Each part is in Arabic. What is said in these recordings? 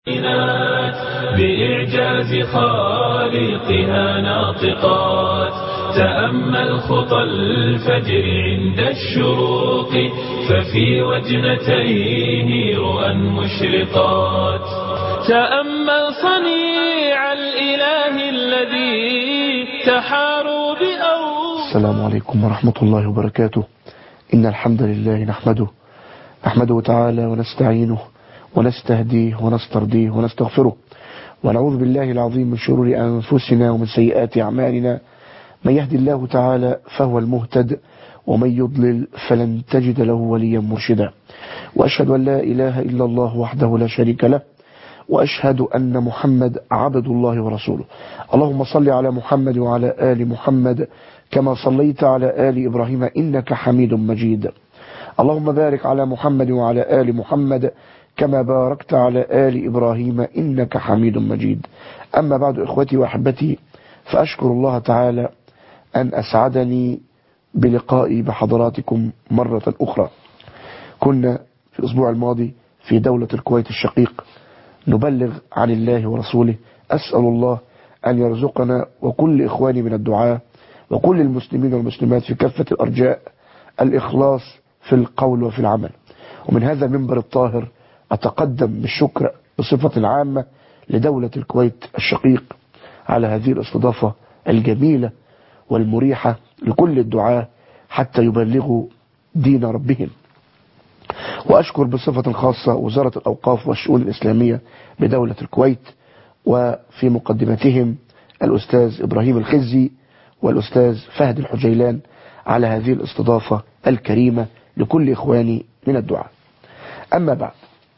بإعجاز خالقها ناطقات. تأمل خطى الفجر عند الشروق ففي وجنتيه رؤى مشرقات. تأمل صنيع الإله الذي تحاروا السلام عليكم ورحمة الله وبركاته. إن الحمد لله نحمده تعالى ونستعينه ونستهديه ونسترضيه ونستغفره، ونعوذ بالله العظيم من شرور أنفسنا ومن سيئات أعمالنا. من يهدي الله تعالى فهو المهتد، ومن يضلل فلن تجد له وليا مرشدا. وأشهد أن لا إله إلا الله وحده لا شريك له، وأشهد أن محمد عبد الله ورسوله. اللهم صل على محمد وعلى آل محمد كما صليت على آل إبراهيم إنك حميد مجيد. اللهم بارك على محمد وعلى آل محمد كما باركت على آل إبراهيم إنك حميد مجيد. أما بعد، إخوتي وأحبتي، فأشكر الله تعالى أن أسعدني بلقائي بحضراتكم مرة أخرى. كنا في الأسبوع الماضي في دولة الكويت الشقيق نبلغ عن الله ورسوله. أسأل الله أن يرزقنا وكل إخواني من الدعاء وكل المسلمين والمسلمات في كافة الأرجاء الإخلاص في القول وفي العمل. ومن هذا المنبر الطاهر أتقدم بالشكر بصفة عامة لدولة الكويت الشقيق على هذه الاستضافة الجميلة والمريحة لكل الدعاة حتى يبلغوا دين ربهم. وأشكر بصفة خاصة وزارة الأوقاف والشؤون الإسلامية بدولة الكويت، وفي مقدمتهم الأستاذ إبراهيم الخزي والأستاذ فهد الحجيلان على هذه الاستضافة الكريمة لكل إخواني من الدعاء. أما بعد،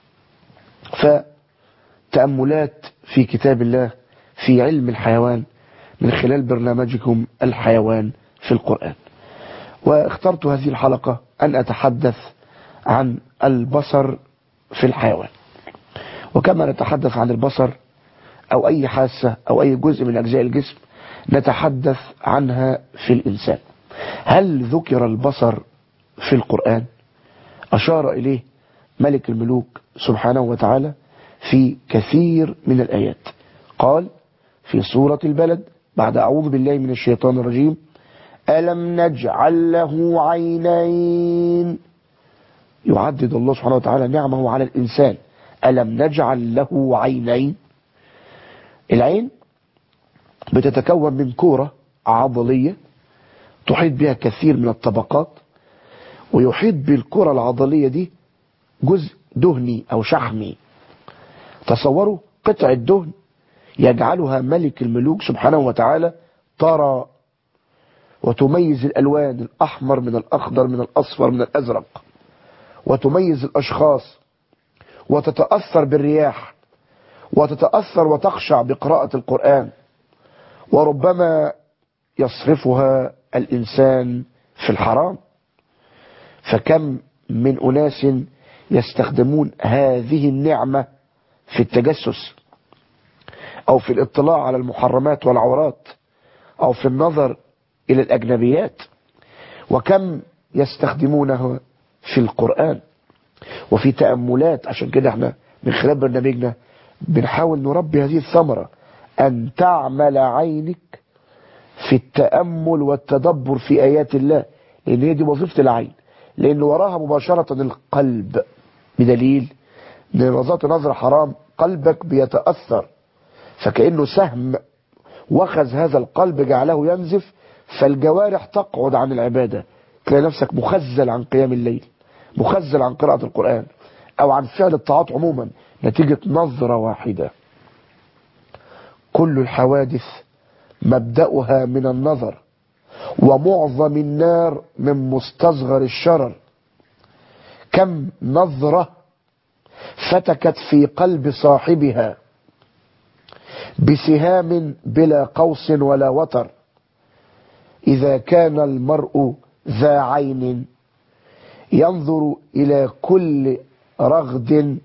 فتأملات في كتاب الله في علم الحيوان من خلال برنامجكم الحيوان في القرآن. واخترت هذه الحلقة أن أتحدث عن البصر في الحيوان. وكما نتحدث عن البصر أو أي حاسة أو أي جزء من أجزاء الجسم نتحدث عنها في الإنسان. هل ذكر البصر في القرآن؟ أشار إليه ملك الملوك سبحانه وتعالى في كثير من الآيات. قال في سورة البلد بعد أعوذ بالله من الشيطان الرجيم: ألم نجعل له عينين. يعدد الله سبحانه وتعالى نعمه على الإنسان. ألم نجعل له عينين. العين بتتكون من كورة عضلية تحيط بها كثير من الطبقات، ويحيط بالكرة العضلية دي جزء دهني أو شحمي. تصوروا قطعة دهن يجعلها ملك الملوك سبحانه وتعالى ترى وتميز الألوان، الأحمر من الأخضر من الأصفر من الأزرق، وتميز الأشخاص، وتتأثر بالرياح، وتتأثر وتخشع بقراءة القرآن، وربما يصرفها الإنسان في الحرام. فكم من أناس يستخدمون هذه النعمة في التجسس، أو في الاطلاع على المحرمات والعورات، أو في النظر إلى الأجنبيات. وكم يستخدمونها في القرآن وفي تأملات. عشان كده احنا من خلال برنامجنا بنحاول نربي هذه الثمرة، أن تعمل عينك في التأمل والتدبر في آيات الله، لأن هي دي وظيفة العين، لأن وراها مباشرة القلب، بدليل أن نظرة نظرة حرام قلبك بيتأثر، فكأنه سهم وخذ هذا القلب جعله ينزف، فالجوارح تقعد عن العبادة، تلاقي نفسك مخزل عن قيام الليل، مخزل عن قراءة القرآن، أو عن فعل الطاعات عموما، نتيجة نظرة واحدة. كل الحوادث مبدأها من النظر، ومعظم النار من مستصغر الشرر. كم نظرة فتكت في قلب صاحبها بسهام بلا قوس ولا وتر. إذا كان المرء ذا عين ينظر إلى كل رغد.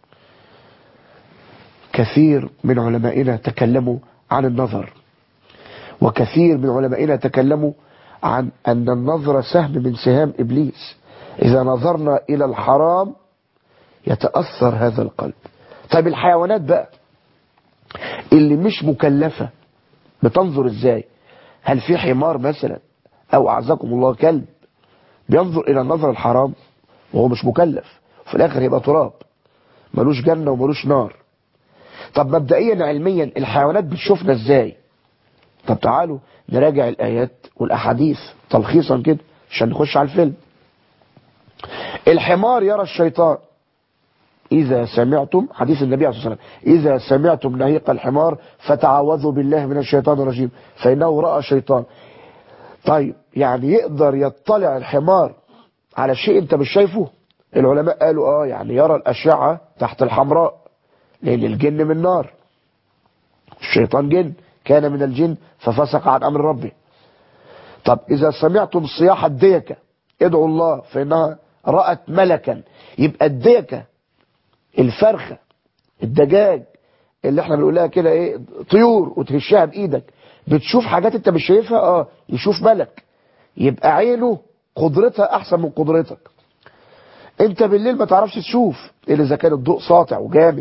كثير من علمائنا تكلموا عن النظر، وكثير من علمائنا تكلموا عن أن النظر سهم من سهام إبليس. إذا نظرنا إلى الحرام يتأثر هذا القلب. طيب الحيوانات بقى اللي مش مكلفة بتنظر ازاي؟ هل في حمار مثلا او اعزكم الله كلب بينظر الى النظر الحرام وهو مش مكلف وفي الاخر يبقى تراب ملوش جنة وملوش نار؟ طب مبدئيا علميا الحيوانات بتشوفنا ازاي؟ طب تعالوا نراجع الايات والاحاديث تلخيصا كده عشان نخش على الفيلم. الحمار يرى الشيطان إذا سمعتم، حديث النبي عليه الصلاة والسلام، إذا سمعتم نهيق الحمار فتعوذوا بالله من الشيطان الرجيم فإنه رأى شيطان. طيب يعني يقدر يطلع الحمار على شيء انت مش شايفه؟ العلماء قالوا يعني يرى الأشعة تحت الحمراء لأن الجن من نار، الشيطان جن كان من الجن ففسق عن أمر ربه. طب إذا سمعتم صياح الديكة ادعوا الله فإنها رأت ملكا. يبقى الديكة الفرخة الدجاج اللي احنا بنقولها كده ايه طيور وتهشها بايدك بتشوف حاجات انت مش شايفها، يشوف ملك. يبقى عينه قدرتها احسن من قدرتك. انت بالليل ما تعرفش تشوف الا اذا كان الضوء ساطع وجامد.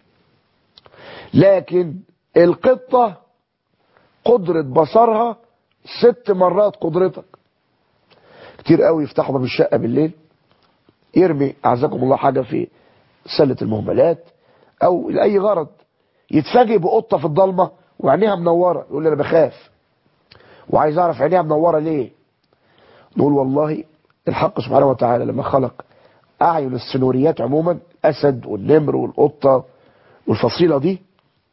لكن القطة قدرة بصرها 6 مرات قدرتك. كتير قوي يفتحوا باب الشقة بالليل يرمي اعزكم الله حاجة في سلة المهملات او لأي غرض، يتفاجئ بقطة في الضلمة وعينيها منورة، يقول لي انا بخاف وعايز اعرف عينيها منورة ليه. نقول والله الحق سبحانه وتعالى لما خلق اعين السنوريات عموما، اسد والنمر والقطة والفصيلة دي،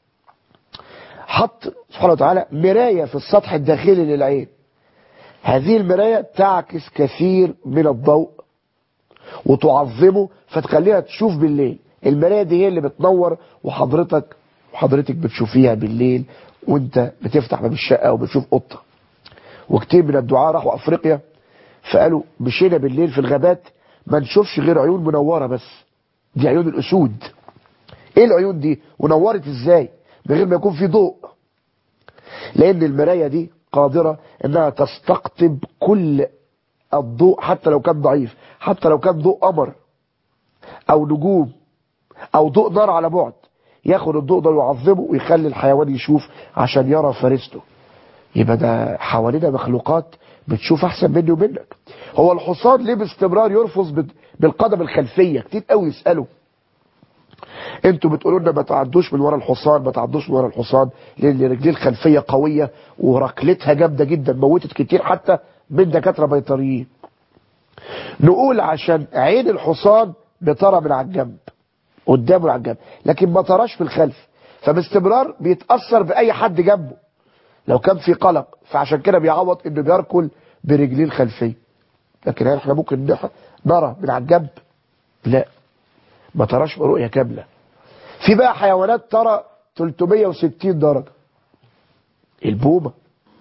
حط سبحانه وتعالى مراية في السطح الداخلي للعين. هذه المراية تعكس كثير من الضوء وتعظمه فتخليها تشوف بالليل. المراية دي هي اللي بتنور وحضرتك بتشوفيها بالليل وانت بتفتح باب الشقة وبتشوف قطة. وكتير من الدعاة راحوا افريقيا فقالوا مشينا بالليل في الغابات ما نشوفش غير عيون منورة بس، دي عيون الاسود. ايه العيون دي ونورت ازاي من غير ما يكون في ضوء؟ لان المراية دي قادرة انها تستقطب كل الضوء حتى لو كان ضعيف، حتى لو كان ضوء قمر او نجوم او ضوء نار على بعد، ياخد الضوء ده ويعظمه ويخلي الحيوان يشوف عشان يرى فريسته. يبقى ده حوالينا مخلوقات بتشوف احسن مني ومنك. هو الحصان ليه باستمرار يرفض بالقدم الخلفية؟ كتير قوي يسألوا انتوا بتقولوا لنا ما تعدوش من ورا الحصان، ما تعدوش من ورا الحصان لان رجليه الخلفية قوية وركلتها جامدة جدا، موتت كتير حتى من دكاترة بيطريين. نقول عشان عين الحصان بترى من على الجنب قدامه على الجنب لكن ما تراش في الخلف، فباستمرار بيتأثر بأي حد جنبه لو كان في قلق، فعشان كده بيعوض انه بيركل برجليه الخلفية. لكن احنا ممكن نرى من على الجنب؟ لا، ما تراش برؤية كاملة. في بقى حيوانات ترى 360 درجة، البومة.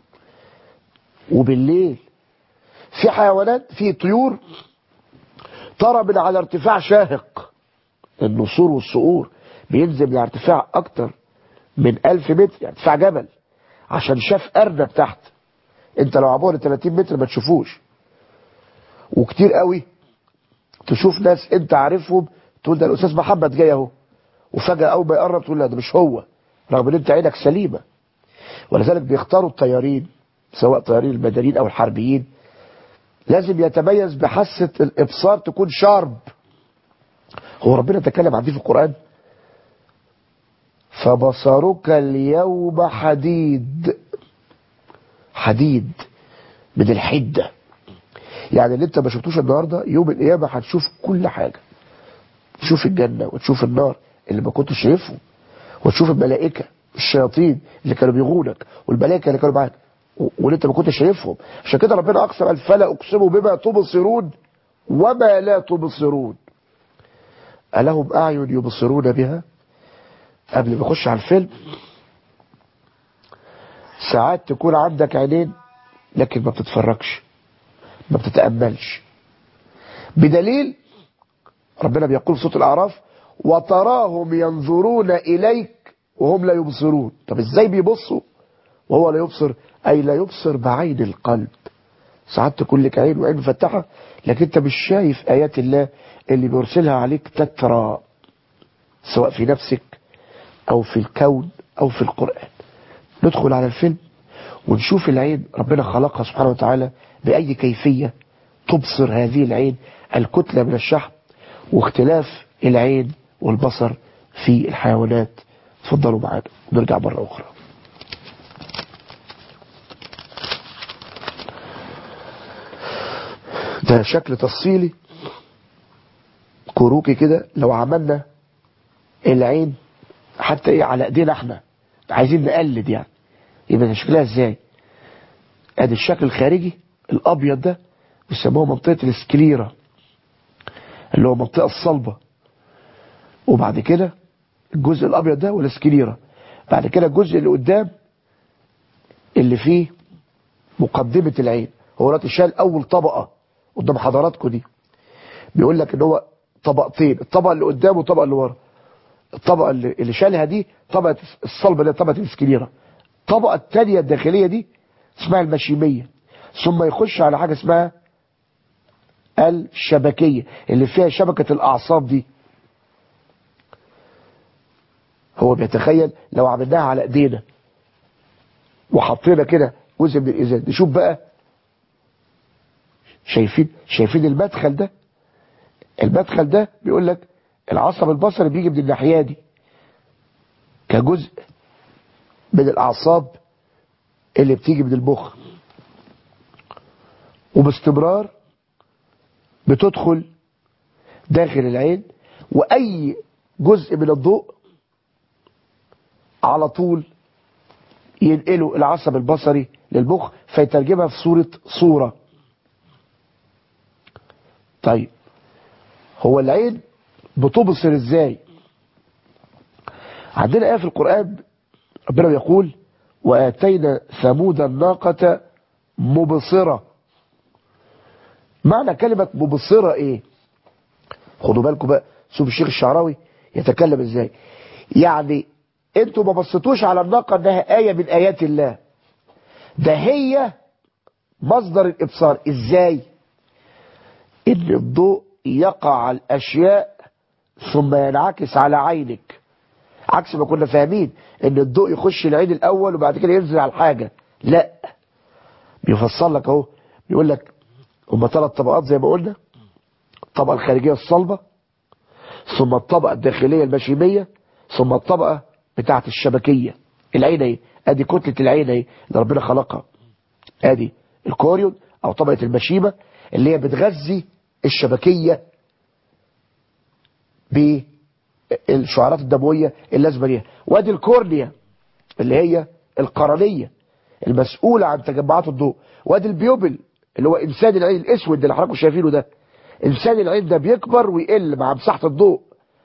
وبالليل في حيوانات، في طيور ترى من على ارتفاع شاهق، النسور والصقور بينزل من ارتفاع اكتر من 1000 متر، يعني ارتفاع جبل، عشان شاف ارنب تحت. انت لو عبور 30 متر ما تشوفوش. وكتير قوي تشوف ناس انت عارفهم تقول ده الاستاذ محمد جاي اهو، وفجأة اول ما يقرب تقول لا ده مش هو، رغم ان انت عينك سليمة. ولذلك بيختاروا الطيارين سواء طيارين المدنيين او الحربيين لازم يتميز بحاسة الابصار تكون شارب. هو ربنا تكلم عن دي في القرآن، فبصرك اليوم حديد، حديد من الحدة. يعني اللي انت ما شفتوش النهاردة يوم القيامة هتشوف كل حاجة، تشوف الجنة وتشوف النار اللي ما كنتش شايفهم، وتشوف الملائكة الشياطين اللي كانوا بيغونك والملائكة اللي كانوا معاك واللي انت ما كنتش شايفهم. عشان كده ربنا اقسم قال فلا اقسم بما تبصرون وما لا تبصرون ألهم أعين يبصرون بها. قبل ما اخش على الفيلم، ساعات تكون عندك عينين لكن ما بتتفرجش ما بتتأملش، بدليل ربنا بيقول في سورة الأعراف وتراهم ينظرون إليك وهم لا يبصرون. طب ازاي بيبصوا وهو لا يبصر؟ أي لا يبصر بعين القلب. ساعات تكون لك عين وعين مفتحة لكن انت مش شايف آيات الله اللي بيرسلها عليك تترى. سواء في نفسك أو في الكون أو في القرآن. ندخل على الفيلم ونشوف العين ربنا خلقها سبحانه وتعالى بأي كيفية تبصر هذه العين الكتلة من الشحم، واختلاف العين والبصر في الحيوانات. تفضلوا معانا ونرجع مرة أخرى. ده شكل تفصيلي كروكي كده. لو عملنا العين حتى ايه على ايدينا احنا عايزين نقلد يعني يبقى شكلها ازاي. ادي الشكل الخارجي الابيض ده بيسموه منطقة السكليرا اللي هو المنطقة الصلبة، وبعد كده الجزء الابيض ده والسكليرا، بعد كده الجزء اللي قدام اللي فيه مقدمة العين. هو دلوقتي شال اول طبقة قدام حضراتكم دي، بيقول لك ان هو طبقتين، الطبقة اللي قدام والطبقة اللي ورا. الطبقة اللي شالها دي طبقة الصلبة اللي هي طبقة السكليرا. الطبقة الثانية الداخلية دي اسمها المشيمية، ثم يخش على حاجة اسمها الشبكية اللي فيها شبكة الأعصاب دي. هو بيتخيل لو عملناها على ايدينا وحطينا كده جزء من الإزاز، نشوف بقى. شايفين المدخل ده؟ المدخل ده بيقول لك العصب البصري بيجي من الناحية دي كجزء من الأعصاب اللي بتيجي من المخ، وباستمرار بتدخل داخل العين، وأي جزء من الضوء على طول ينقله العصب البصري للمخ فيترجمها في صورة. طيب هو العين بتبصر ازاي؟ عندنا آية في القرآن ربنا يقول وآتينا ثمود الناقة مبصرة. معنى كلمة مبصرة ايه؟ خدوا بالكم بقى، شوف الشيخ الشعراوي يتكلم ازاي. يعني انتوا ما بصيتوش على الناقة انها آية من آيات الله، ده هي مصدر الإبصار. ازاي؟ ان الضوء يقع على الأشياء ثم ينعكس على عينك، عكس ما كنا فاهمين ان الضوء يخش العين الاول وبعد كده ينزل على الحاجة. لا، بيفصل لك اهو، بيقول لك هما 3 طبقات زي ما قلنا: الطبقة الخارجية الصلبة، ثم الطبقة الداخلية المشيمية، ثم الطبقة بتاعت الشبكية. العين اهي، ادي كتلة العين اهي اللي ربنا خلقها، ادي الكوريون او طبقة المشيمة اللي هي بتغذي الشبكية بالشعيرات الدموية اللازمة ليها، وادي الكورنيا اللي هي القرنية المسؤولة عن تجمعات الضوء، وادي البيوبل اللي هو انسان العين الاسود اللي حضراتكم شايفينه ده. انسان العين ده بيكبر ويقل مع مساحة الضوء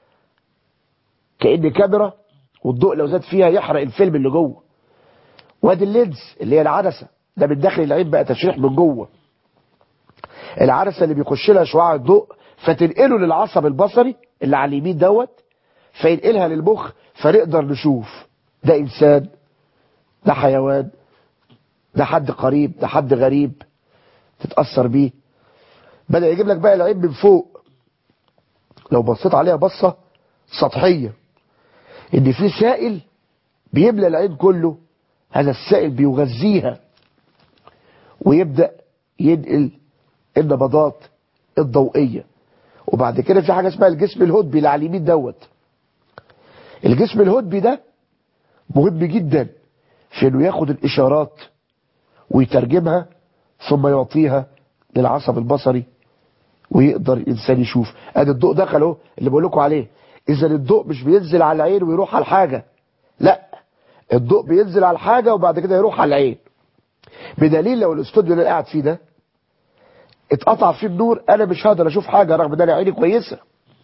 كأن كاميرا، والضوء لو زاد فيها يحرق الفيلم اللي جوه. وادي اللينز اللي هي العدسة، ده من داخل العين بقى تشريح من جوه، العدسة اللي بيخش لها شعاع الضوء فتنقله للعصب البصري اللي على اليمين دوت، فينقلها للمخ فنقدر نشوف ده انسان، ده حيوان، ده حد قريب، ده حد غريب تتأثر بيه. بدأ يجيب لك بقى العين من فوق، لو بصيت عليها بصة سطحية ان في سائل بيملى العين كله، هذا السائل بيغذيها ويبدأ ينقل النبضات الضوئية. وبعد كده في حاجة اسمها الجسم الهدبي اللي على اليمين دوت. الجسم الهدبي ده مهم جدا في انه ياخد الاشارات ويترجمها ثم يعطيها للعصب البصري ويقدر الانسان يشوف. ادي الضوء دخل اهو اللي بقول لكم عليه. اذا الضوء مش بينزل على العين ويروح على الحاجة، لا، الضوء بينزل على الحاجة وبعد كده يروح على العين. بدليل لو الاستوديو اللي قاعد فيه ده اتقطع فيه النور انا مش هقدر اشوف حاجة رغم ان انا عيني كويسة.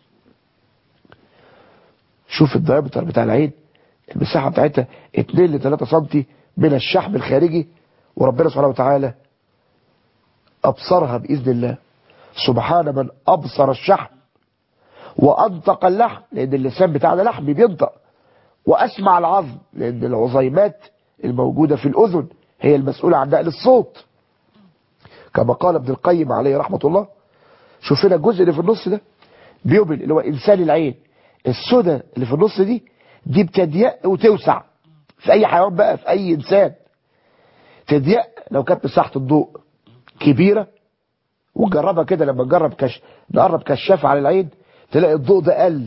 شوف الدايمتر بتاع العين، المساحة بتاعتها 2 ل 3 سم من الشحم الخارجي، وربنا سبحانه وتعالى أبصرها بإذن الله. سبحان من أبصر الشحم وأنطق اللحم، لأن اللسان بتاعنا لحم بينطق، وأسمع العظم لأن العظيمات الموجودة في الأذن هي المسؤولة عن نقل الصوت، كما قال ابن القيم عليه رحمة الله. شوف هنا الجزء اللي في النص ده بيوبل اللي هو إنسان العين، السودة اللي في النص دي بتضيق وتوسع في اي حيوان بقى، في اي انسان تضيق لو كانت مساحة الضوء كبيرة. وجربها كده لما نقرب كشاف على العين تلاقي الضوء ده قل،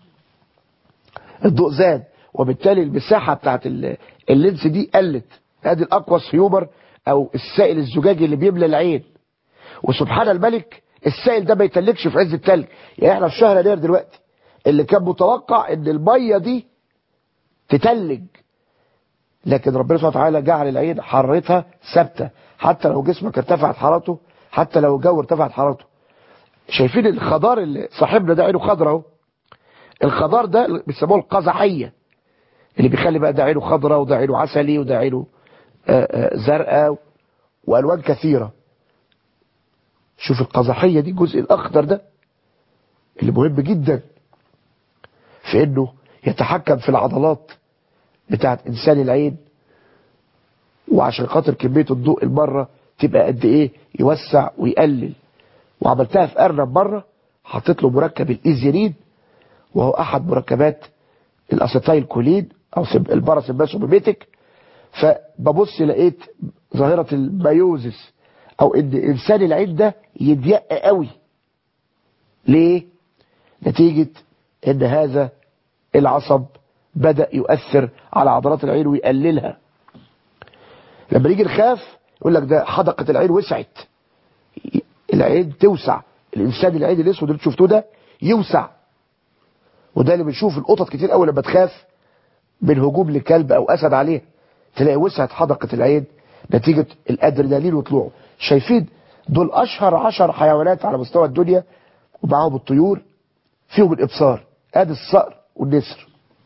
الضوء زاد، وبالتالي المساحة بتاعت اللينس دي قلت. ادي الاقوس هيومر او السائل الزجاجي اللي بيملى العين. وسبحان الملك السائل ده ما يتلكش في عز التلج. يعني احنا في شهر يناير دلوقتي اللي كان متوقع ان المية دي تتلج، لكن ربنا سبحانه وتعالى جعل العين حرارتها ثابته، حتى لو جسمك ارتفعت حرارته، حتى لو الجو ارتفعت حرارته. شايفين الخضار اللي صاحبنا ده عينه خضرا اهو، الخضار ده بيسموه القزحيه، اللي بيخلي بقى ده عينه خضرا وده عينه عسلي وده عينه زرقاء والوان كثيره. شوف القزحيه دي، الجزء الاخضر ده اللي مهم جدا في انه يتحكم في العضلات بتاعت انسان العين، وعشان خاطر كمية الضوء المرة تبقى قد ايه يوسع ويقلل. وعملتها في ارنب مرة، حطيت له مركب الايزيرين وهو احد مركبات الاسيتايل كولين او الباراسمباسوميميتيك. فببص لقيت ظاهرة الميوزس او ان انسان العين ده يضيق قوي. ليه؟ نتيجة ان هذا العصب بدأ يؤثر على عضلات العين ويقللها. لما نيجي نخاف يقول لك ده حدقة العين وسعت، العين توسع. الانسان العين الاسود اللي شفتوه ده يوسع، وده اللي بنشوف القطط كتير قوي لما تخاف من هجوم لكلب او اسد عليه تلاقي وسعت حدقة العين نتيجة الادرينالين وطلوعه. شايفين دول اشهر 10 حيوانات على مستوى الدنيا، ومعاهم الطيور فيهم الابصار. ادي الصقر والنسر،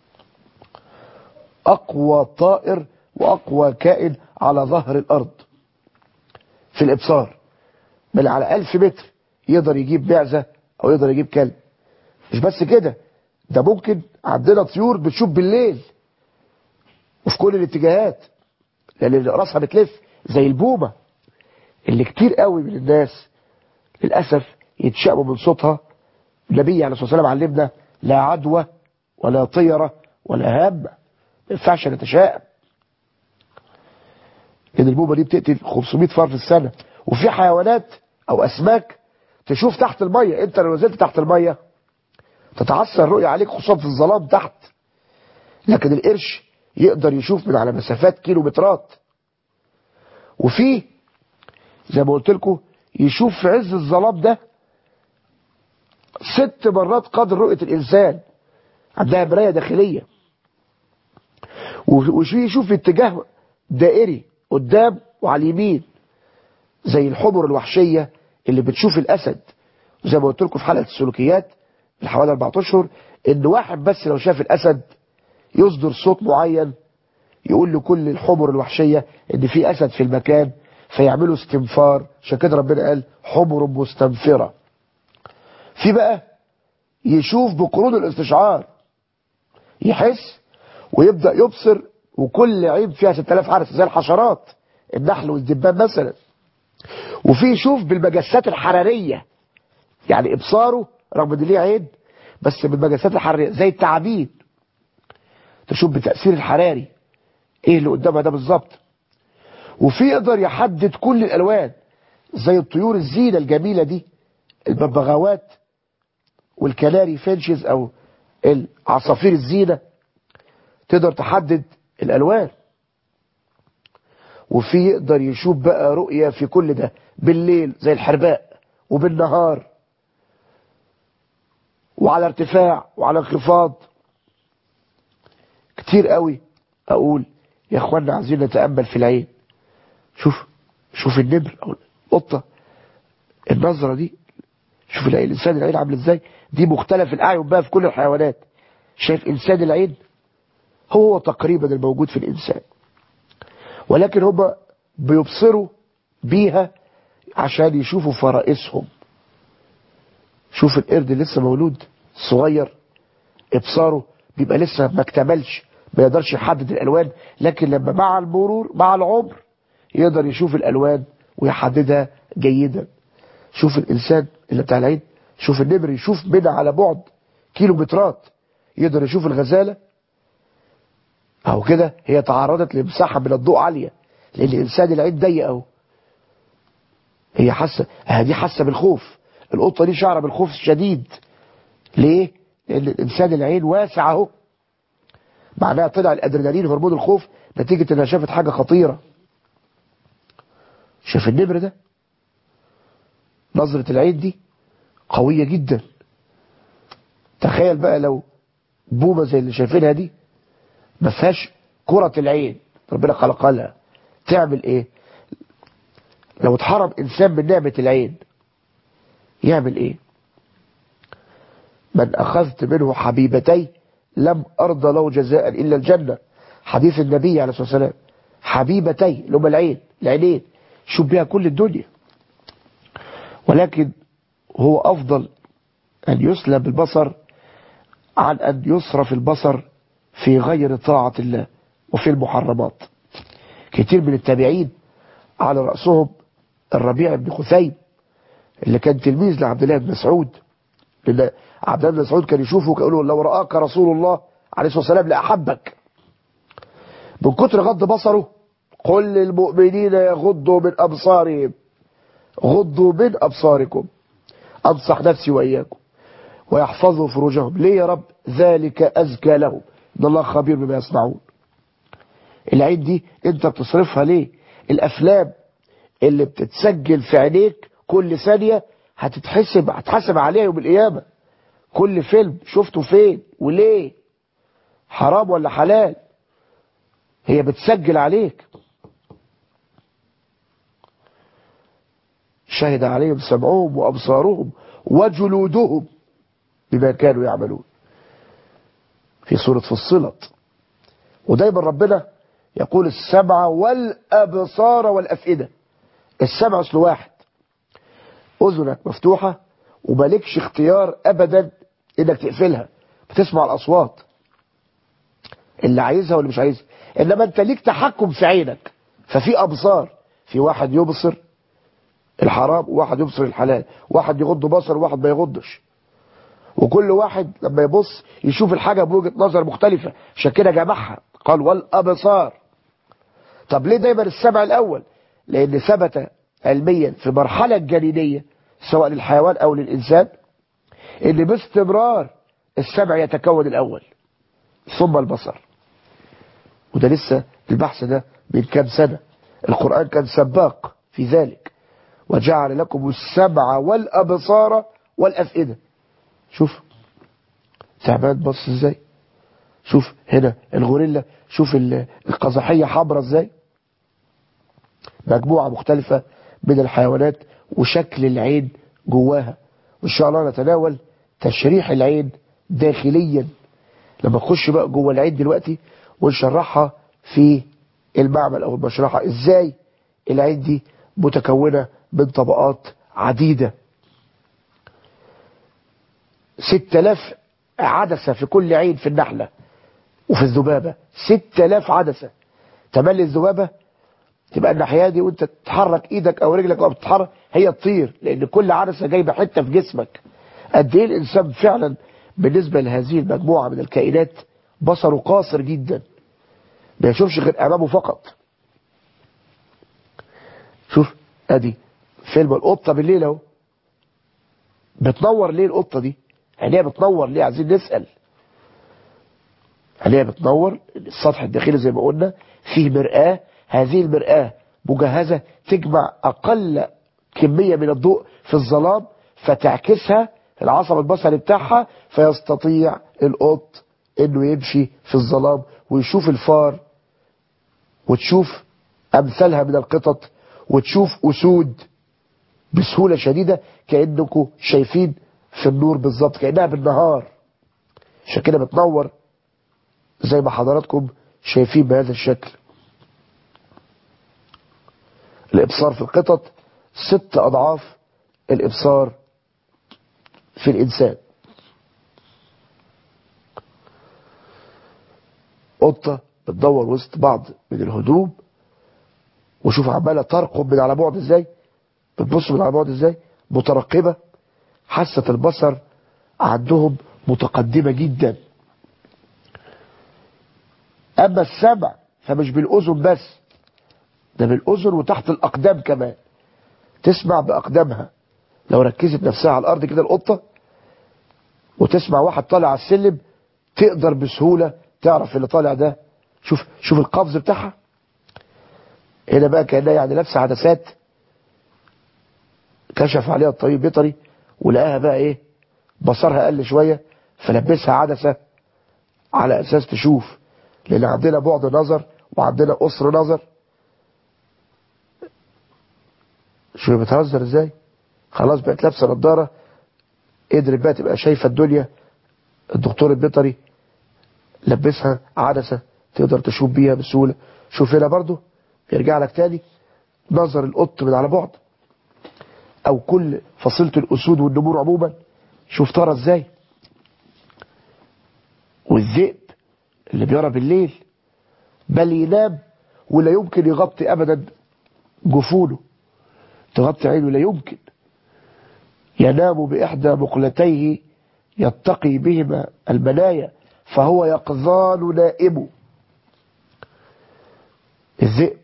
اقوى طائر واقوى كائن على ظهر الارض في الابصار. بل على 1000 متر يقدر يجيب معزة او يقدر يجيب كلب. مش بس كده، ده ممكن عندنا طيور بتشوف بالليل وفي كل الاتجاهات لان راسها بتلف، زي البومة اللي كتير قوي من الناس للأسف يتشائموا من صوتها. النبي عليه الصلاة والسلام علمنا لا عدوى ولا طيرة ولا هامة، ما ينفعش نتشائم، لأن البومة دي بتقتل 500 فرد في السنة. وفي حيوانات أو أسماك تشوف تحت المية، أنت لو نزلت تحت المية تتعثر الرؤية عليك خصوصا في الظلام تحت، لكن القرش يقدر يشوف من على مسافات كيلومترات. وفي زي ما قلت لكم يشوف في عز الظلام ده 6 مرات قدر رؤية الإنسان، عندها مراية داخلية. وفي يشوف في اتجاه دائري قدام وعلى اليمين، زي الحمر الوحشية اللي بتشوف الأسد. وزي ما قلت لكم في حلقة السلوكيات من حوالي 4 أشهر إن واحد بس لو شاف الأسد يصدر صوت معين يقول لكل الحمر الوحشية إن في أسد في المكان، فيعملوا استنفار. عشان كده ربنا قال حمر مستنفرة. في بقى يشوف بقرون الاستشعار، يحس ويبدأ يبصر، وكل عين فيها 6000 حرس زي الحشرات النحل والدبان مثلا. وفي يشوف بالمجسات الحرارية، يعني ابصاره رغم ان ليه عين بس بالمجسات الحرارية زي التعابين، تشوف بتأثير الحراري ايه اللي قدامها ده بالظبط. وفي يقدر يحدد كل الالوان زي الطيور الزينة الجميلة دي، الببغاوات والكناري فينشز او العصافير الزينة، تقدر تحدد الالوان. وفي يقدر يشوف بقى رؤية في كل ده بالليل زي الحرباء، وبالنهار، وعلى ارتفاع وعلى انخفاض. كتير قوي اقول يا اخوانا عايزين نتأمل في العين. شوف النمر او القطة، النظرة دي، شوف الانسان العين عامل ازاي. دي مختلف الاعين بقى في كل الحيوانات. شايف انسان العين هو تقريبا الموجود في الانسان، ولكن هم بيبصروا بيها عشان يشوفوا فرائسهم. شوف القرد لسه مولود صغير، ابصاره بيبقى لسه ما اكتملش، ما يقدرش يحدد الالوان، لكن لما مع المرور مع العمر يقدر يشوف الالوان ويحددها جيدا. شوف الانسان اللي بتاع العين، شوف النمر يشوف منها على بعد كيلومترات، يقدر يشوف الغزالة أو كده هي تعرضت لمساحة من الضوء عالية، لأن الإنسان العين ضيق أهو. هي حاسة بالخوف. القطة دي شعر بالخوف الشديد. ليه؟ لأن الإنسان العين واسع أهو. معناها طلع الأدرينالين هرمون الخوف نتيجة إنها شافت حاجة خطيرة. شاف النمر ده، نظرة العين دي قوية جدا. تخيل بقى لو بومة زي اللي شايفينها دي ما فيهاش كرة العين ربنا خلقها لها، تعمل ايه؟ لو اتحرم انسان من نعمة العين يعمل ايه؟ من اخذت منه حبيبتي لم ارضى له جزاء الا الجنة. حديث النبي عليه الصلاة والسلام. حبيبتي اللي هم العينين شوف بها كل الدنيا. ولكن هو افضل ان يسلب البصر عن ان يصرف البصر في غير طاعة الله وفي المحرمات. كتير من التابعين على رأسهم الربيع بن خثيم اللي كان تلميذ لعبد الله بن مسعود، لأن عبد الله بن مسعود كان يشوفه ويقول له لو رآك رسول الله عليه الصلاة والسلام لأحبك. من كتر غض بصره قل للمؤمنين يغضوا من أبصارهم، غضوا من أبصاركم، أنصح نفسي وإياكم، ويحفظوا فروجهم. ليه يا رب؟ ذلك أزكى لهم إن الله خبير بما يصنعون. العين دي انت بتصرفها ليه؟ الأفلام اللي بتتسجل في عينيك كل ثانية هتحاسب عليها يوم القيامة. كل فيلم شفته فين وليه، حرام ولا حلال، هي بتسجل عليك. شهد عليهم سمعهم وأبصارهم وجلودهم بما كانوا يعملون في سورة فصلت. ودايما ربنا يقول السمع والأبصار والأفئدة. السمع اصله واحد، أذنك مفتوحة ومالكش اختيار أبدا إنك تقفلها، بتسمع الأصوات اللي عايزها واللي مش عايزها. إنما أنت ليك تحكم في عينك. ففي أبصار، في واحد يبصر الحرام وواحد يبصر الحلال، واحد يغض بصر وواحد ما يغضش، وكل واحد لما يبص يشوف الحاجة بوجهة نظر مختلفة. عشان كده جمعها قال والأبصار. طب ليه دايما السمع الأول؟ لأن ثبت علميا في مرحلة الجنينية سواء للحيوان أو للإنسان إن باستمرار السمع يتكون الأول ثم البصر. وده لسه البحث ده من كام سنة. القرآن كان سباق في ذلك. وجعل لكم السمع والأبصار والأفئدة. شوف تعبان بص ازاي، شوف هنا الغوريلا، شوف القزحية حمراء ازاي. مجموعة مختلفة من الحيوانات وشكل العين جواها. وإن شاء الله نتناول تشريح العين داخليا لما نخش بقى جوه العين دلوقتي ونشرحها في المعمل أو المشرحة ازاي العين دي متكونة من طبقات عديدة. 6000 عدسة في كل عين في النحلة وفي الذبابة. 6000 عدسة. تملي الذبابة تبقى الناحية دي وانت تتحرك ايدك او رجلك او بتتحرك هي تطير، لان كل عدسة جايبة حتة في جسمك. قد ايه الانسان فعلا بالنسبة لهذه المجموعة من الكائنات بصره قاصر جدا، ما يشوفش غير امامه فقط. شوف ادي فيلم القطة بالليل اهو. بتنور ليه القطة دي؟ عينيها بتنور ليه؟ عايزين نسأل. عينيها بتنور السطح الداخلي زي ما قلنا فيه مرآة. هذه المرآة مجهزة تجمع أقل كمية من الضوء في الظلام فتعكسها العصب البصري بتاعها، فيستطيع القط انه يمشي في الظلام ويشوف الفار وتشوف أمثالها من القطط وتشوف أسود بسهولة شديدة كأنكم شايفين في النور بالظبط، كأنها بالنهار. عشان كده بتنور زي ما حضراتكم شايفين بهذا الشكل. الإبصار في القطط 6 أضعاف الإبصار في الإنسان. قطة بتدور وسط بعض من الهدوم وشوف عمالة ترقب من على بعد ازاي، بتبص من على بعد ازاي، مترقبة. حاسة البصر عندهم متقدمة جدا. اما السمع فمش بالاذن بس، ده بالاذن وتحت الاقدام كمان، تسمع باقدامها. لو ركزت نفسها على الارض كده القطة وتسمع واحد طالع على السلم، تقدر بسهولة تعرف اللي طالع ده. شوف القفز بتاعها هنا بقى، كأنها يعني لابسه عدسات، كشف عليها الطبيب بيطري ولقاها بقى ايه، بصرها قل شوية، فلبسها عدسة على اساس تشوف، لان عندنا بعد نظر وعندنا قصر نظر. شو بتهزر ازاي؟ خلاص بقت لابسه نظاره، قدرت بقى تبقى شايفه الدنيا. الدكتور البيطري لبسها عدسه تقدر تشوف بيها بسهوله. شوف هنا برضو يرجع لك تاني نظر القط من على بعد، او كل فصيله الاسود والنمور عموما، شوف ترى ازاي. والذئب اللي بيرى بالليل بل ينام ولا يمكن يغطي ابدا جفونه، تغطي عينه لا يمكن. ينام بإحدى مقلتيه يتقي بهما المنايا فهو يقظان نائم. الذئب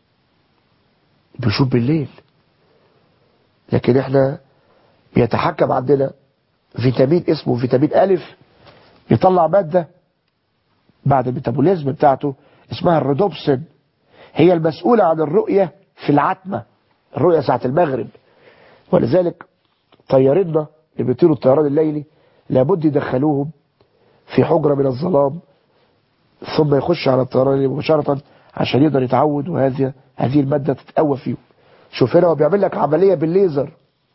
بيشوف بالليل، لكن احنا بيتحكم عندنا فيتامين اسمه فيتامين ألف، يطلع مادة بعد الميتابوليزم بتاعته اسمها الريدوبسين، هي المسؤولة عن الرؤية في العتمة، الرؤية ساعة المغرب. ولذلك طيارنا اللي بيطيروا الطيران الليلي لابد يدخلوهم في حجرة من الظلام ثم يخش على الطيران الليلي مباشرة عشان يقدر يتعود، وهذه المادة تتقوى فيه. شوف هنا هو بيعمل لك عملية بالليزر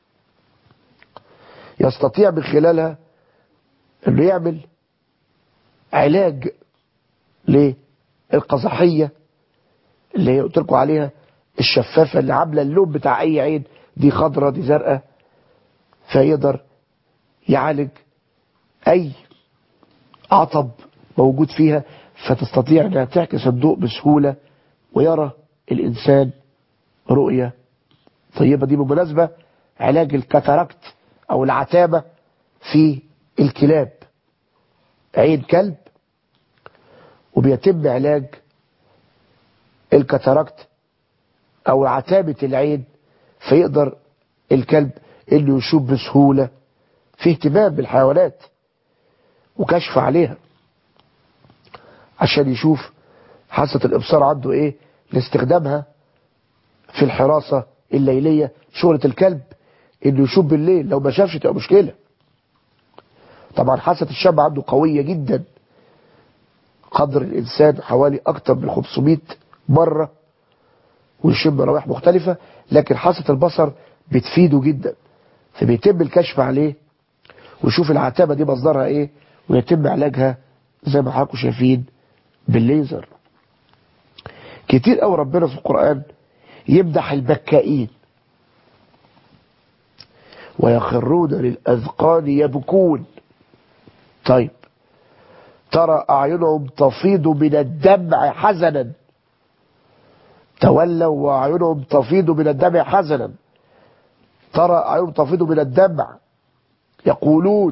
يستطيع من خلالها انه يعمل علاج للقزحية اللي هي قلت لكم عليها، الشفافة اللي عاملة اللون بتاع اي عين، دي خضرة دي زرقاء، فيقدر يعالج اي عطب موجود فيها، فتستطيع انها تعكس الضوء بسهولة ويرى الانسان رؤية طيبة. دي بالمناسبة علاج الكاتاراكت او العتابة في الكلاب، عين كلب وبيتم علاج الكاتاراكت او عتابة العين، فيقدر الكلب انه يشوف بسهولة. في اهتمام بالحيوانات وكشف عليها عشان يشوف حاسة الابصار عنده ايه لاستخدامها في الحراسة الليلية. شغلة الكلب انه يشوف بالليل، لو ما شافش تبقى مشكلة. طبعا حاسة الشم عنده قوية جدا، قدر الانسان حوالي اكتر من 500 مرة، ويشم روائح مختلفة، لكن حاسة البصر بتفيده جدا، فبيتم الكشف عليه ويشوف العتابة دي مصدرها ايه، ويتم علاجها زي ما حضراتكم شايفين بالليزر. كتير قوي ربنا في القرآن يمدح البكائين، ويخرون للأذقان يبكون. طيب ترى أعينهم تفيض من الدمع حزنا، تولوا وأعينهم تفيض من الدمع حزنا، ترى أعينهم تفيض من الدمع يقولون.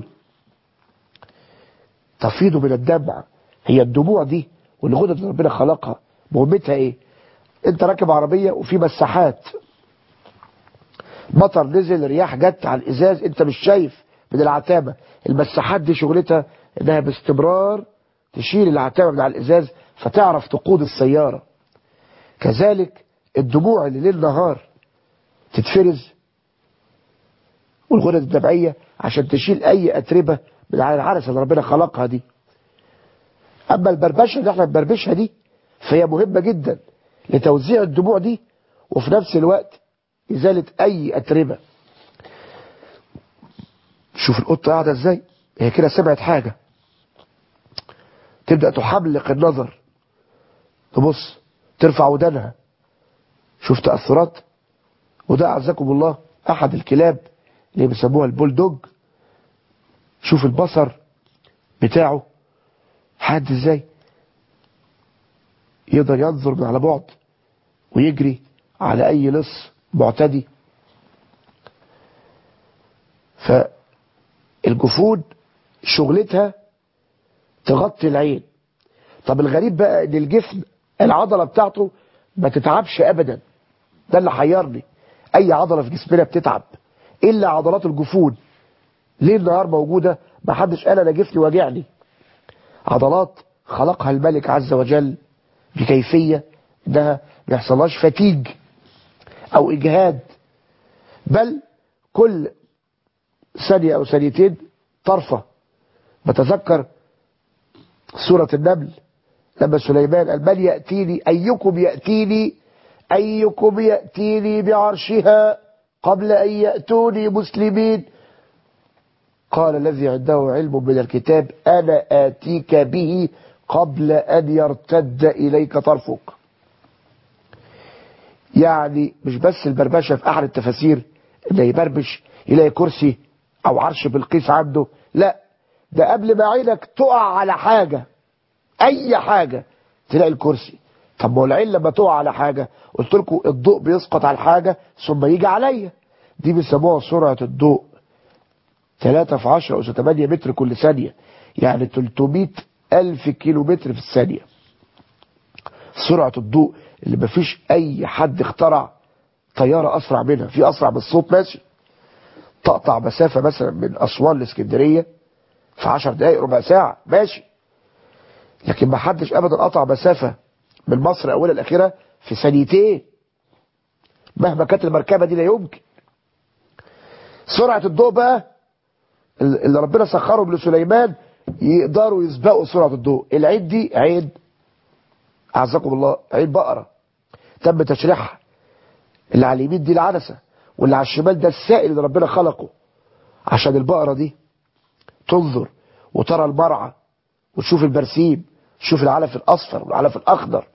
تفيض من الدمع، هي الدموع دي والغدد اللي ربنا خلقها مهمتها ايه؟ انت راكب عربية وفي مساحات، مطر نزل، رياح جت على الازاز، انت مش شايف من العتامة، المساحات دي شغلتها انها باستمرار تشيل العتامة من على الازاز فتعرف تقود السيارة. كذلك الدموع اللي ليل نهار تتفرز والغدد الدمعية عشان تشيل اي اتربة من على العرسة اللي ربنا خلقها دي. اما البربشة اللي احنا بنبربشها دي فهي مهمة جدا لتوزيع الدموع دي، وفي نفس الوقت ازالة اي اتربة. شوف القطة قاعدة ازاي، هي كده سمعت حاجة تبدأ تحملق النظر، تبص ترفع ودانها، شوف تأثرات. وده أعزكم الله احد الكلاب اللي بيسموها البولدوج، شوف البصر بتاعه حاد ازاي، يقدر ينظر من على بعد ويجري على اي لص معتدي. فالجفون شغلتها تغطي العين، طب الغريب بقى ان الجفن العضلة بتاعته ما تتعبش ابدا. ده اللي حيرني. اي عضلة في جسمنا بتتعب الا عضلات الجفون. ليل نهار موجودة، ما حدش قال انا جفني واجعني. عضلات خلقها الملك عز وجل بكيفية انها ما يحصلهاش فتيج او اجهاد، بل كل ثانية او ثانيتين طرفة. بتذكر سورة النمل لما سليمان قال من يأتيني أيكم يأتيني بعرشها قبل أن يأتوني مسلمين. قال الذي عنده علم من الكتاب أنا آتيك به قبل أن يرتد إليك طرفك. يعني مش بس البربشة في أحد التفاسير إنه يبربش يلاقي كرسي أو عرش بالقيس عنده، لا، ده قبل ما عينك تقع على حاجة، أي حاجة تلاقي الكرسي. طب ما هو العين لما تقع على حاجة، قلت لكم الضوء بيسقط على الحاجة ثم يجي عليا، دي بيسموها سرعة الضوء 3 في 10 أس 8 متر كل ثانية، يعني 300 ألف كيلو متر في الثانية. سرعة الضوء اللي مفيش أي حد اخترع طيارة أسرع منها. في أسرع من الصوت ماشي، تقطع مسافة مثلا من أسوان لاسكندرية في 10 دقايق ربع ساعة ماشي، لكن ما حدش أبدا قطع مسافة من مصر أولها لآخرها في ثانيتين مهما كانت المركبة دي، لا يمكن. سرعة الضوء بقى اللي ربنا سخرهم لسليمان يقدروا يسبقوا سرعة الضوء. العين دي عين، أعزكم الله، عين بقرة تم تشريحها. اللي على اليمين دي العنسة، واللي على الشمال ده السائل اللي ربنا خلقه عشان البقرة دي تنظر وترى المرعى وتشوف البرسيم، تشوف العلف الأصفر والعلف الأخضر،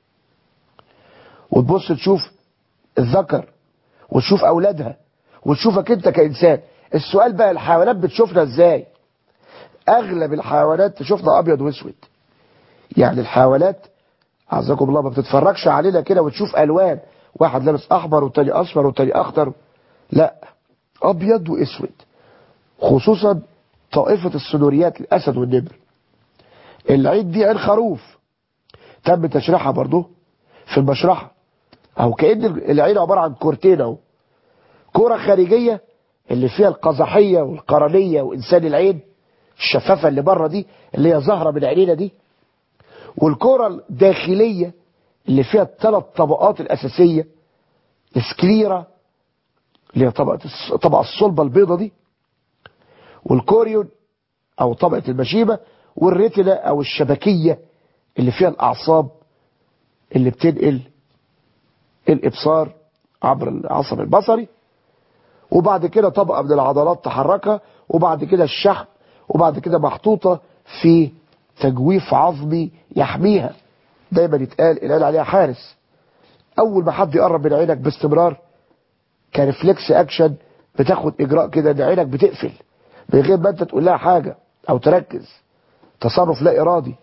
وتبص تشوف الذكر وتشوف أولادها وتشوفك أنت كإنسان. السؤال بقى الحيوانات بتشوفنا إزاي؟ أغلب الحيوانات تشوفنا أبيض واسود. يعني الحيوانات أعزكم الله ما بتتفرجش علينا كده وتشوف ألوان، واحد لابس أحمر والتاني أصفر والتاني أخضر، لا، أبيض واسود. خصوصا طائفة السنوريات، الأسد والنمر. العين دي عين خروف تم تشريحها برضه في المشرحة، أو كأن العين عبارة عن كورتين أهو، كرة خارجية اللي فيها القزحية والقرنية وإنسان العين الشفافة اللي بره دي اللي هي ظاهرة من عينينا دي، والكرة الداخلية اللي فيها الثلاث طبقات الأساسية، السكليرا اللي هي طبقة الصلبة البيضة دي، والكوريون أو طبقة المشيمة، والريتنا أو الشبكية اللي فيها الأعصاب اللي بتنقل الإبصار عبر العصب البصري، وبعد كده طبقة من العضلات تحركها، وبعد كده الشحم، وبعد كده محطوطة في تجويف عظمي يحميها. دايما يتقال العين عليها حارس. أول ما حد يقرب من عينك باستمرار كرفلكس أكشن بتاخد إجراء كده إن عينك بتقفل من غير ما أنت تقول لها حاجة أو تركز، تصرف لا إرادي.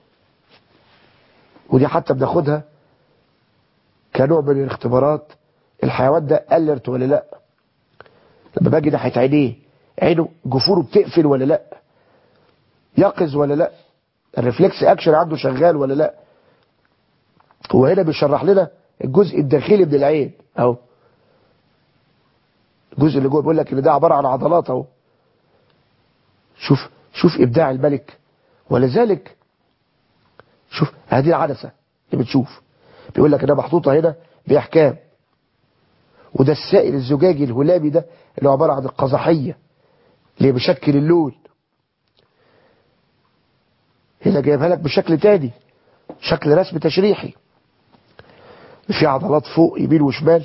ودي حتى بناخدها كنوع من الاختبارات، الحيوان ده ألرت ولا لا. لما باجي ناحية عينيه، عينه جفوره بتقفل ولا لا، يقظ ولا لا، الرفلكس اكشن عنده شغال ولا لا. هو هنا بيشرح لنا الجزء الداخلي من العين اهو، الجزء اللي جوه بيقول لك ان ده عباره عن عضلات اهو. شوف ابداع الملك. ولذلك شوف هذه العدسه اللي بتشوف، بيقول لك انها محطوطه هنا باحكام، وده السائل الزجاجي الهلامي ده اللي هو عباره عن القزحيه اللي بيشكل اللون. هنا جايبها لك بشكل تاني، شكل رسم تشريحي في عضلات فوق يمين وشمال.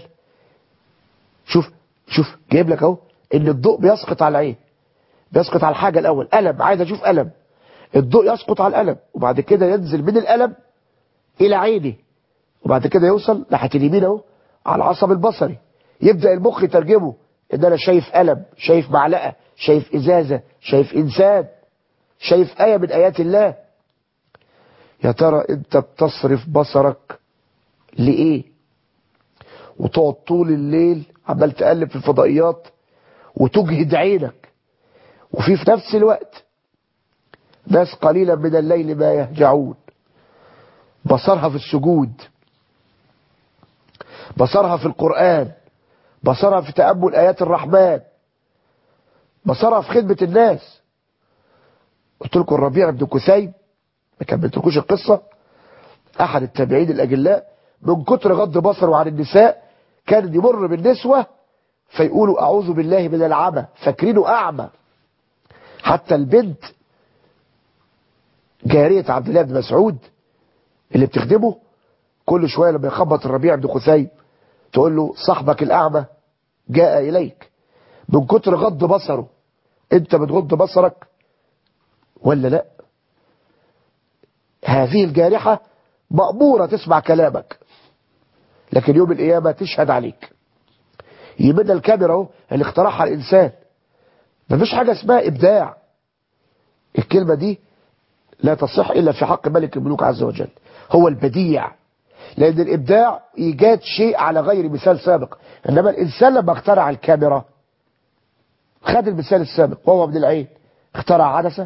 شوف جايب لك اهو ان الضوء بيسقط على العين، بيسقط على الحاجه الاول، قلم، عايز اشوف قلم، الضوء يسقط على القلم وبعد كده ينزل من القلم الى عيني، وبعد كده يوصل ناحيه اليمين اهو على العصب البصري. يبدا المخ يترجمه ان انا شايف قلم، شايف معلقه، شايف ازازه، شايف انسان، شايف ايه من ايات الله. يا ترى انت بتصرف بصرك لايه؟ وتقعد طول الليل عمال تقلب في الفضائيات وتجهد عينك، وفي نفس الوقت ناس قليلا من الليل ما يهجعون بصرها في السجود، بصرها في القرآن، بصرها في تأمل آيات الرحمن، بصرها في خدمة الناس. قلت لكم الربيع بن كثيب، ما كملتلكوش القصة، أحد التابعين الأجلاء، من كتر غض بصره عن النساء كان يمر بالنسوة فيقولوا أعوذ بالله من العمى، فاكرينه أعمى. حتى البنت جارية عبد الله بن مسعود اللي بتخدمه كل شوية لما يخبط الربيع بن كثيب تقول له صاحبك الأعمى جاء إليك. من كتر غض بصره. انت بتغض بصرك ولا لا؟ هذه الجارحة مأمورة تسمع كلامك، لكن يوم القيامة تشهد عليك. يبقى الكاميرا اهو اللي اخترعها الإنسان. مفيش حاجة اسمها إبداع. الكلمة دي لا تصح إلا في حق ملك الملوك عز وجل، هو البديع. لأن الإبداع إيجاد شيء على غير مثال سابق، إنما الإنسان لما اخترع الكاميرا خد المثال السابق وهو من العين، اخترع عدسة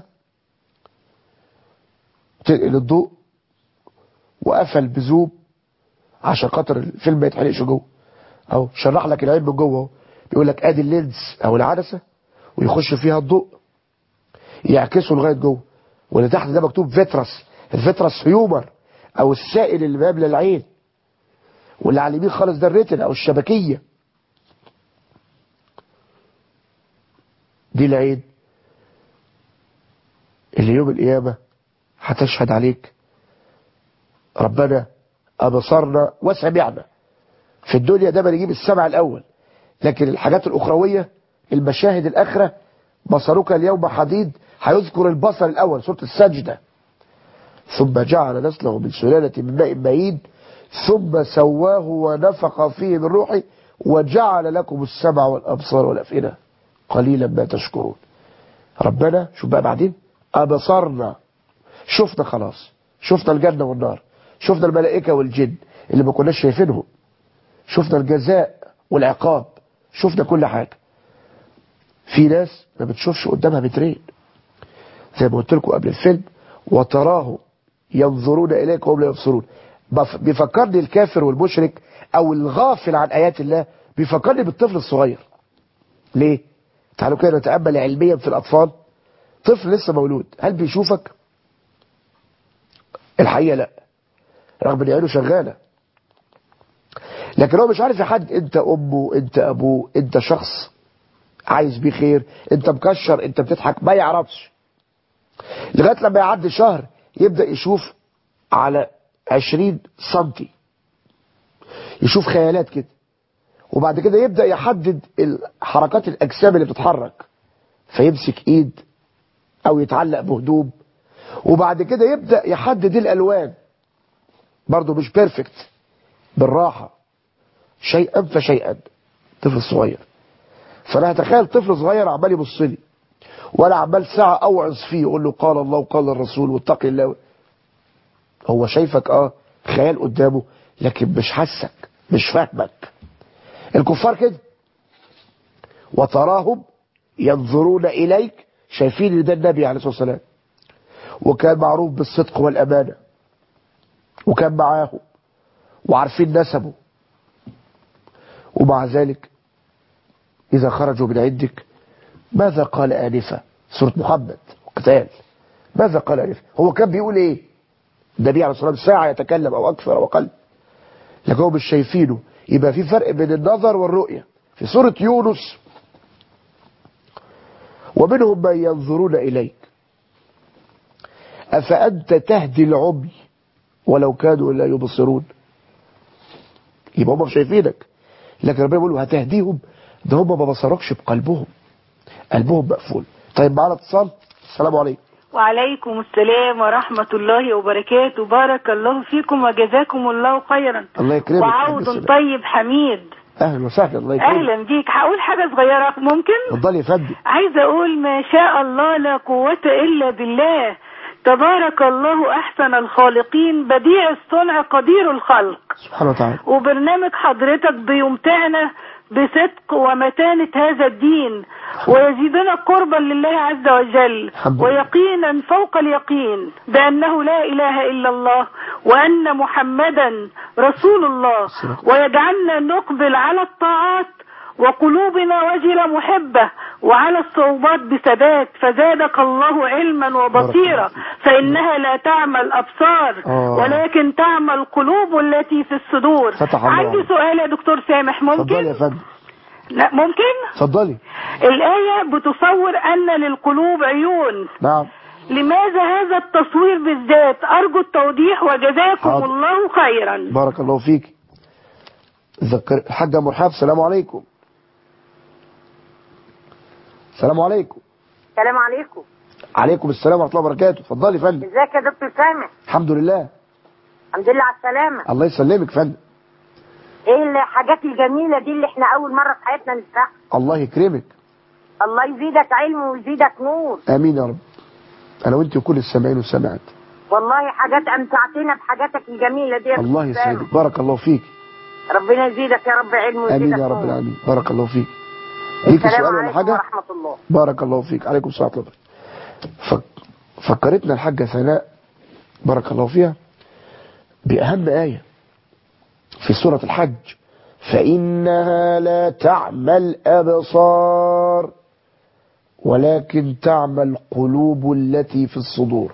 تنقل الضوء وقفل بزوم عشان خاطر الفيلم ما يتحرقش جوه، او شرح لك العين من جوه اهو، بيقول لك ادي اللينز او العدسه ويخش فيها الضوء يعكسه لغايه جوه، واللي تحت ده مكتوب فيترس، الفيترس هيومر او السائل اللي بيملى العين، واللي على اليمين خالص ده الريتنا او الشبكيه. دي العين اللي يوم القيامه هتشهد عليك ربنا أبصرنا وسمعنا. في الدنيا ده بنجيب السمع الأول، لكن الحاجات الأخروية المشاهد الآخرة بصرك اليوم حديد هيذكر البصر الأول، سورة السجدة. ثم جعل نسله من سلالة من ماء مهين ثم سواه ونفخ فيه من روحه وجعل لكم السمع والأبصار والأفئدة قليلا ما تشكرون. ربنا شوف بقى بعدين أبصرنا، شفنا خلاص، شفنا الجنة والنار، شفنا الملائكة والجن اللي ما كناش شايفينهم، شفنا الجزاء والعقاب، شفنا كل حاجة. في ناس ما بتشوفش قدامها مترين، زي ما قلت لكم قبل الفيلم، وتراه ينظرون إليك وهم لا يبصرون. بيفكرني الكافر والمشرك أو الغافل عن آيات الله، بيفكرني بالطفل الصغير. ليه؟ تعالوا كده نتأمل علميا في الأطفال. طفل لسه مولود، هل بيشوفك؟ الحقيقة لا، رغم ان عينه شغالة، لكن هو مش عارف يحدد انت امه، انت ابوه، انت شخص عايز بيه خير، انت مكشر، انت بتضحك، ما يعرفش. لغاية لما يعدي شهر يبدأ يشوف على 20 سنتي، يشوف خيالات كده، وبعد كده يبدأ يحدد حركات الأجسام اللي بتتحرك، فيمسك ايد او يتعلق بهدوم، وبعد كده يبدأ يحدد الألوان، برضه مش بيرفكت، بالراحة شيئا فشيئا. طفل صغير، فانا هتخيل طفل صغير عمال يبص لي وانا عمال ساعة اوعظ فيه يقول له قال الله وقال الرسول واتق الله. هو شايفك خيال قدامه، لكن مش حسك، مش فاهمك. الكفار كده، وتراهم ينظرون اليك، شايفين ان ده النبي عليه الصلاة والسلام، وكان معروف بالصدق والامانة، وكان معاهم وعارفين نسبه، ومع ذلك إذا خرجوا من عندك ماذا قال آنفا؟ سورة محمد قتال، ماذا قال آنفا؟ هو كان بيقول إيه؟ النبي عليه الصلاة والسلام ساعة يتكلم أو أكثر أو أقل، لكن هم مش شايفينه. يبقى في فرق بين النظر والرؤية. في سورة يونس ومنهم من ينظرون إليك أفأنت تهدي العمي ولو كانوا لا يبصرون. يبقى هم مش شايفينك، لكن ربنا بيقول له هتهديهم، ده هم ما بصركش بقلبهم، قلبهم مقفول. طيب معانا اتصال. السلام عليكم. وعليكم السلام ورحمة الله وبركاته. بارك الله فيكم وجزاكم الله خيرا. الله يكرمك. وعود طيب حميد. اهلا وسهلا. الله يكرمك. اهلا بيك. هقول حاجة صغيرة ممكن؟ اتفضلي يا فندم. عايزة اقول ما شاء الله لا قوة الا بالله، تبارك الله احسن الخالقين، بديع الصنع قدير الخلق. سبحانه وتعالى. وبرنامج حضرتك بيمتعنا بصدق ومتانة هذا الدين، ويزيدنا قربا لله عز وجل، ويقينا فوق اليقين بأنه لا إله إلا الله وأن محمدا رسول الله، ويجعلنا نقبل على الطاعات وقلوبنا وجلة محبة، وعلى الصعوبات بثبات. فزادك الله علما وبصيرة، فإنها لا تعمى الأبصار ولكن تعمى القلوب التي في الصدور. عندي سؤال يا دكتور سامح، ممكن؟ اتفضلي يا فندم. لا ممكن؟ اتفضلي. الآية بتصور أن للقلوب عيون. نعم. لماذا هذا التصوير بالذات؟ أرجو التوضيح وجزاكم الله خيرا. بارك الله فيك. ذكر الحاجة مرحبا. السلام عليكم. السلام عليكم. السلام عليكم. عليكم السلام ورحمة الله وبركاته. اتفضلي يا فندم. ازيك يا دكتور سامح؟ الحمد لله. الحمد لله على السلامة. الله يسلمك يا فندم. ايه الحاجات الجميلة دي اللي احنا أول مرة في حياتنا نسمعها؟ الله يكرمك. الله يزيدك علم ويزيدك نور. آمين يا رب. أنا وأنت وكل السامعين والسامعات. والله حاجات أمتعتنا بحاجاتك الجميلة دي يا الله يسعدك. بارك الله فيك. ربنا يزيدك يا رب علم ويزيدك آمين يا رب العالمين. بارك الله فيك. ليك سؤال ولا حاجة؟ ورحمة الله. بارك الله فيك. عليكم السلام ورحمة الله. فكرتنا الحاجة ثناء بارك الله فيها بأهم آية في سورة الحج: فإنها لا تعمى الأبصار ولكن تعمى القلوب التي في الصدور.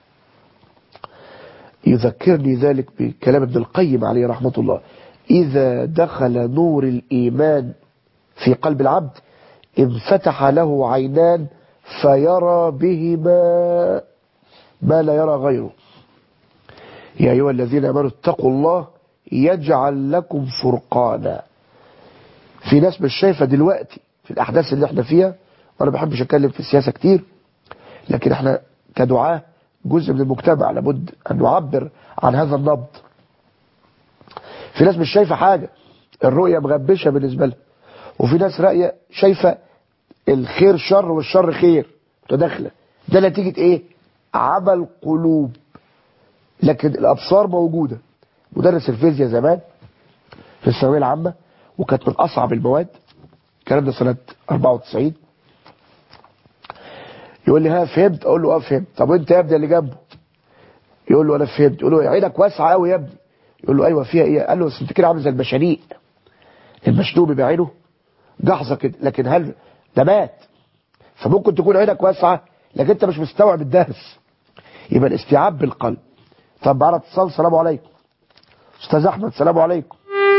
يذكرني ذلك بكلام ابن القيم عليه رحمة الله: إذا دخل نور الإيمان في قلب العبد انفتح له عينان فيرى بهما ما لا يرى غيره. يا أيها الذين آمنوا اتقوا الله يجعل لكم فرقانا. في ناس مش شايفة دلوقتي في الأحداث اللي احنا فيها، وأنا ما بحبش أتكلم في السياسة كتير، لكن احنا كدعاة جزء من المجتمع لابد أن نعبر عن هذا النبض. في ناس مش شايفة حاجة، الرؤية مغبشة بالنسبة لها، وفي ناس رأية شايفة الخير شر والشر خير متداخلة. ده نتيجة ايه؟ عمى القلوب، لكن الأبصار موجودة. مدرس الفيزياء زمان في الثانوية العامة، وكانت من أصعب المواد، الكلام ده سنة 94، يقول لي ها فهمت؟ أقول له فهمت. طب وانت يا ابني اللي جنبه؟ يقول له أنا فهمت. يقول له عينك واسعة قوي يا ابني. يقول له أيوة فيها إيه؟ قال له بس انت كده عامل زي المشانيق، المشنوق بعينه جحظة كده، لكن هل ده مات؟ فممكن تكون عينك واسعة لكن انت مش مستوعب الدرس. يبقى الاستيعاب بالقلب. طب معنا اتصال. السلام عليكم. استاذ احمد. السلام عليكم.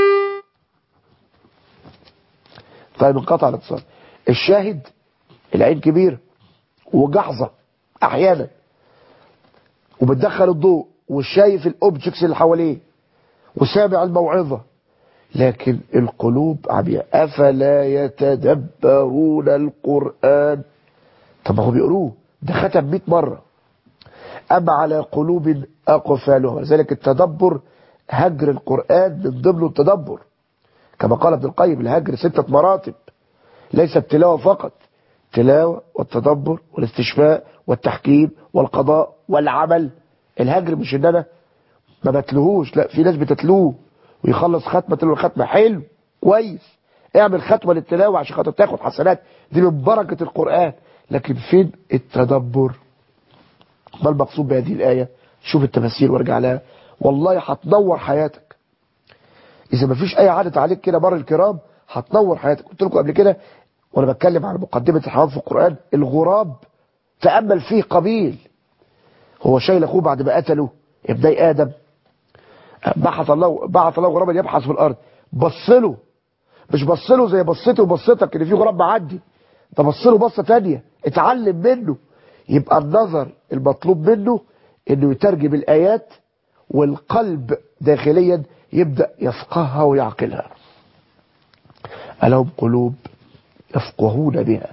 طيب انقطع الاتصال. الشاهد العين كبير وجحظة احيانا، وبتدخل الضوء وشايف الاوبجكتس اللي حواليه وسامع الموعظة، لكن القلوب عمياء. افلا يتدبرون القرآن؟ طب هو بيقروه، ده ختم 100 مرة. أم على قلوب أقفالها. ولذلك التدبر هجر القرآن من ضمن التدبر، كما قال ابن القيم: الهجر 6 مراتب، ليس التلاوة فقط، التلاوة والتدبر والاستشفاء والتحكيم والقضاء والعمل. الهجر مش ان انا ما بتلوهوش، لا، في ناس بتتلوه ويخلص ختمة تلو الختمة حلو كويس، اعمل ختمة للتلاوة عشان خاطر تاخد حسنات، دي من بركة القرآن. لكن فين التدبر؟ ما المقصود بهذه الآية؟ شوف التفاسير وارجع لها، والله هتنور حياتك. إذا ما فيش أي عادة عليك كده بر الكرام هتنور حياتك. قلت لكم قبل كده وأنا بتكلم عن مقدمة الحوادث في القرآن: الغراب تأمل فيه قبيل، هو شايل أخوه بعد ما قتله ابني آدم، بعث الله غرابا يبحث في الأرض، بصله، مش بصله زي بصتي وبصتك إن في غراب معدي، ده بصله بصة تانية، اتعلم منه. يبقى النظر المطلوب منه انه يترجم الآيات، والقلب داخليا يبدأ يفقهها ويعقلها. ألهم قلوب يفقهون بها؟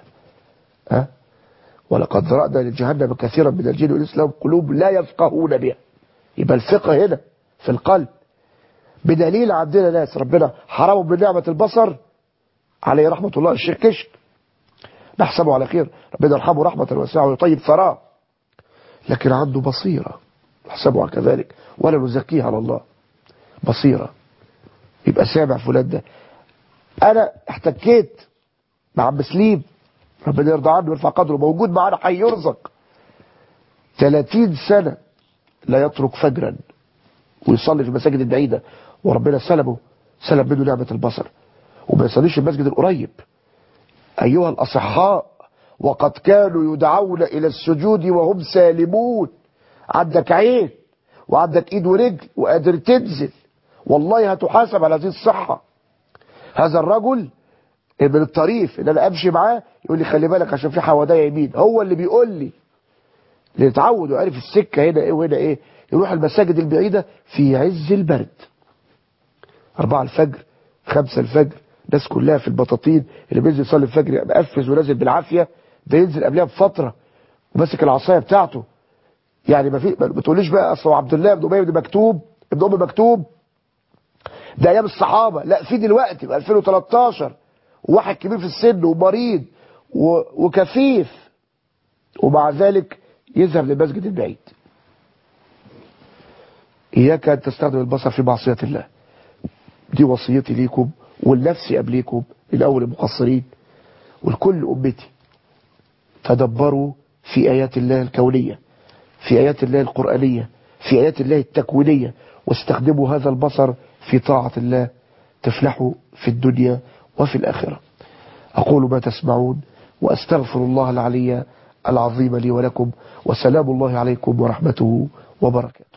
ولقد ذرأنا لجهنم كثيرا من الجن والإنس لهم قلوب لا يفقهون بها. يبقى الفقه هنا في القلب، بدليل عندنا ناس ربنا حرمهم من نعمة البصر، عليه رحمة الله الشيخ كشك، نحسبه على خير، ربنا يرحمه رحمة واسعة ويطيب ثراه، لكن عنده بصيرة، نحسبه كذلك ولا نزكيه على الله، بصيرة. يبقى سامع فلان ده انا احتكيت مع عم سليم ربنا يرضى عنه ويرفع قدره، موجود معانا حي يرزق، 30 سنة لا يترك فجرا ويصلي في المساجد البعيدة، وربنا سلم منه نعمة البصر، وما يصليش المسجد القريب. أيها الأصحاء، وقد كانوا يدعون إلى السجود وهم سالمون. عندك عين وعندك إيد ورجل وقادر تنزل، والله هتحاسب على هذه الصحة. هذا الرجل من الطريف ان انا امشي معاه يقول لي خلي بالك عشان في حوادية يمين، هو اللي بيقول لي، اللي اتعود وعارف السكة هنا ايه وهنا ايه، يروح المساجد البعيدة في عز البرد، 4 الفجر 5 الفجر، الناس كلها في البطاطين، اللي بينزل يصلي الفجر مقفز ونازل بالعافية، ده ينزل قبلها بفترة وماسك العصاية بتاعته. يعني ما تقوليش بقى اصل عبد الله بن ابي بن مكتوم ابن ام مكتوم ده ايام الصحابة، لا في دلوقتي في 2013 وواحد كبير في السن ومريض وكفيف، ومع ذلك يذهب للمسجد البعيد. إياك أن تستخدم البصر في معصية الله، دي وصيتي ليكم والنفسي قبليكم، الأول المقصرين والكل أمتي. تدبروا في آيات الله الكونية، في آيات الله القرآنية، في آيات الله التكوينية، واستخدموا هذا البصر في طاعة الله، تفلحوا في الدنيا وفي الآخرة. أقول ما تسمعون وأستغفر الله العلي العظيم لي ولكم، وسلام الله عليكم ورحمته وبركاته.